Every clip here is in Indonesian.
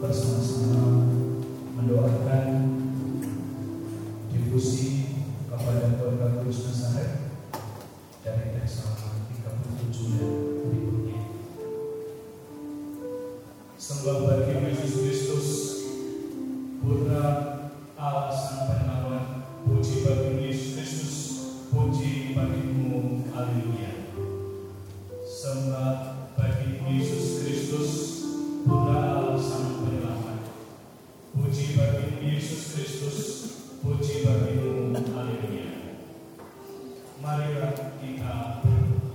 bersama-sama mendoakan difusi kepada keluarga Kudus Nazaret dari teks halaman 37 dan berikutnya. Sembah bagi Yesus Kristus, Putra Allah Sang Penyelamat. Puji bagi Yesus Kristus, puji bagimu, haleluya. Sembah bagi Yesus Kristus, Putra Allah Sang Penyelamat. Puji bagi Yesus Kristus, puji bagimu, haleluya. Marilah kita berdoa.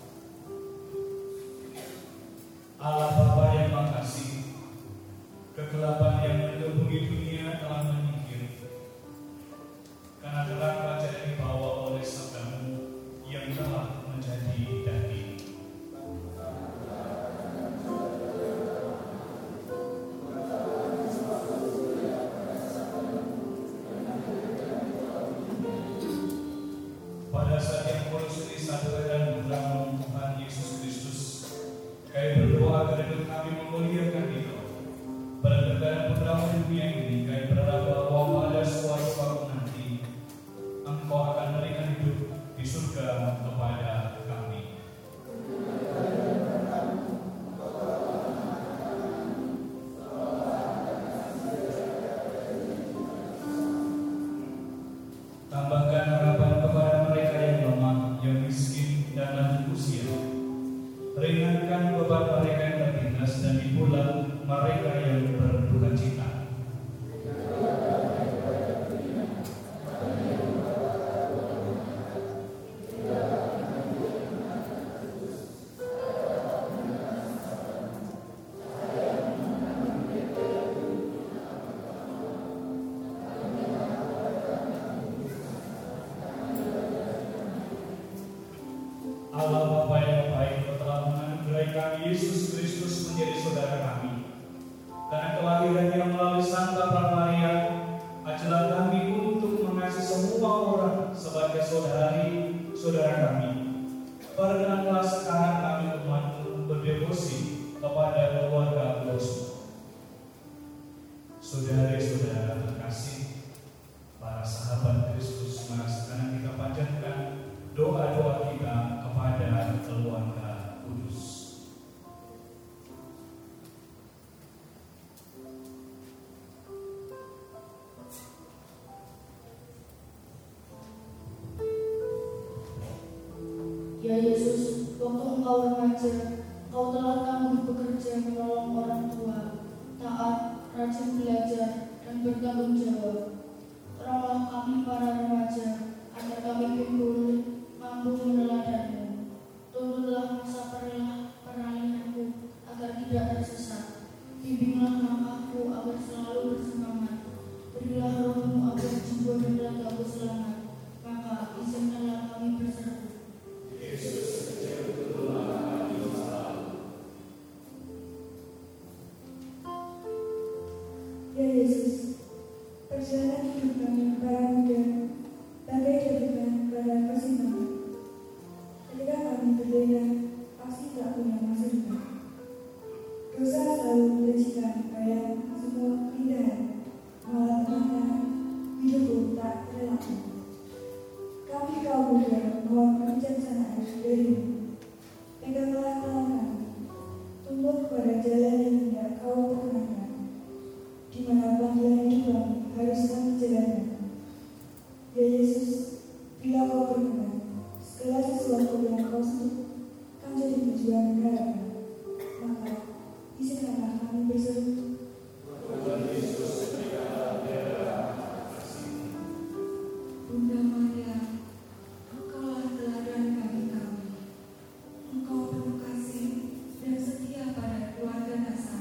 Allah Bapa yang Makasih, kegelapan yang meliputi dunia telah menyingkir, karena terang wajah yang dibawa oleh sabdamu yang telah menjadi daging. Pada saat yang melusuri satu dan putramu Tuhan Yesus Kristus, kami berdoa agar hidup kami memuliakan Engkau. Pada putramu di dunia ini, kami berharap bahwa pada suatu waktu nanti Engkau akan memberikan hidup di surga kepada kami. Tambahkan harapan kepada mereka yang lemah, yang miskin, dan lanjut usia. Ringankan beban mereka yang tertindas dan hiburlah mereka yang berduka cita. Allah Bapa yang baik, Kau telah menganugerahi kami Yesus Kristus menjadi saudara kami. Karena kelahirannya melalui Santa Pramaria, ajarlah kami untuk mengasihi semua orang sebagai saudara kami. Perkenanlah sekarang kami umat-Mu berdevosi kepada keluarga Kudus. Saudara-saudara terkasih, para sahabat Kristus, mari sekarang kita panjatkan doa-doa kita kepada keluarga Kudus. Ya Yesus, waktu Engkau remaja, Engkau telah tangguh bekerja menolong orang tua, taat, rajin belajar, dan bertanggung jawab. Tolonglah kami para remaja, agar kami mampu meneladani. Tuntutlah masa peralihanku agar tidak tersesat. Bimbinglah langkahku agar selalu bersemangat. Berilah roh-Mu agar jiwa dan ragaku selamat. Maka izinkanlah kami berseru. Yesus, tuntunlah kami selalu. Ya Yesus, perjalanan hidup kami para muda bagai jatuhkan pada persimpangan. Ketika kami berdaya, pasti tak punya masa depan. Dosa selalu menyajikan bayang semua keindahan, malah ternyata hidupku tak terelakkan. Kami kaum muda mohon kebijaksanaan dari-Mu. Peganglah tangan kami, tuntut pada jalan yang hendak Kau perkenankan, di mana panggilan hidup kami harus kami jalankan. Ya Yesus, bila Kau berkenan, segala sesuatu yang Kau sebut kan jadi tujuan harapan. Maka izinkanlah kami berseru. Tuhan Yesus, berikanlah daerah kasih. Bunda Maria, Engkaulah teladan kami. Engkau penuh kasih dan setia pada keluarga Nazaret.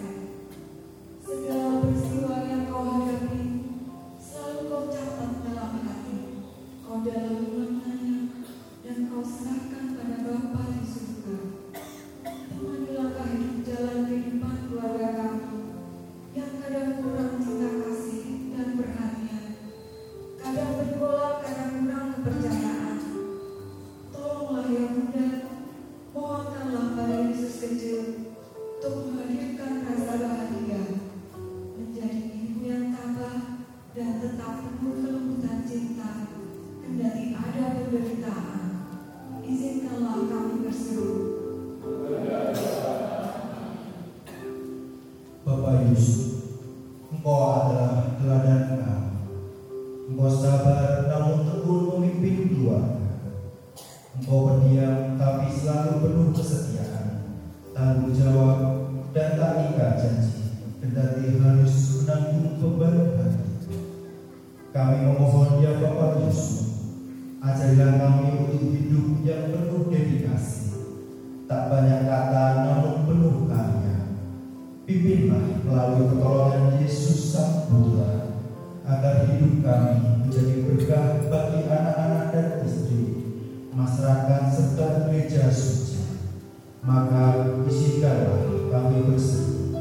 Yusuf, engkau adalah teladan kami. Engkau sabar namun tekun memimpin keluarga. Engkau pendiam tapi selalu penuh kesetiaan, tanggung jawab dan tak ingkar janji, kendati harus menanggung beban hati. Kami memohon ya Bapak Yusuf, ajarilah kami untuk hidup yang penuh dedikasi, tak banyak kata namun penuh karya. Pimpinlah melalui pertolongan Yesus Sang Putra, agar hidup kami menjadi berkah bagi anak-anak dan istri, masyarakat serta gereja suci. Maka izinkanlah kami berseru.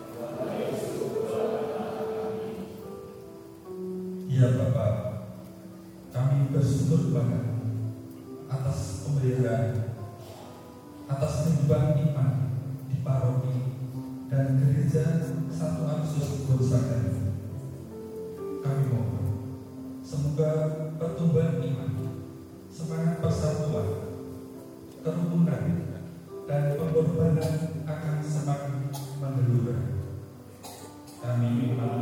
Ya Bapa, kami bersyukur Bapa atas pemeliharaan, atas kehidupan iman di paroki dan gereja 1 Agustus Gonzaga. Kami mohon semoga pertumbuhan iman, semangat persatuan, kerukunan dan pengorbanan akan semakin menggelora. Kami